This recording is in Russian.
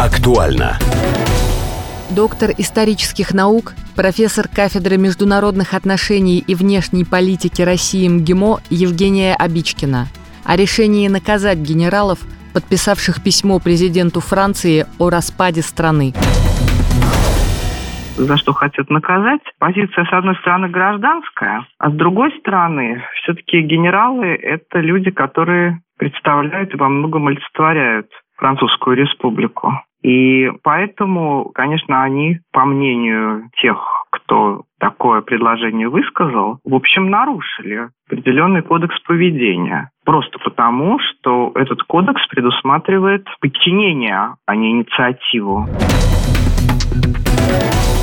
Актуально. Доктор исторических наук, профессор кафедры международных отношений и внешней политики России МГИМО Евгения Обичкина о решении наказать генералов, подписавших письмо президенту Франции о распаде страны. За что хотят наказать? Позиция, с одной стороны, гражданская, а с другой стороны, все-таки генералы – это люди, которые представляют и во многом олицетворяют Французскую республику. И поэтому, конечно, они, по мнению тех, кто такое предложение высказал, в общем, нарушили определенный кодекс поведения. Просто потому, что этот кодекс предусматривает подчинение, а не инициативу.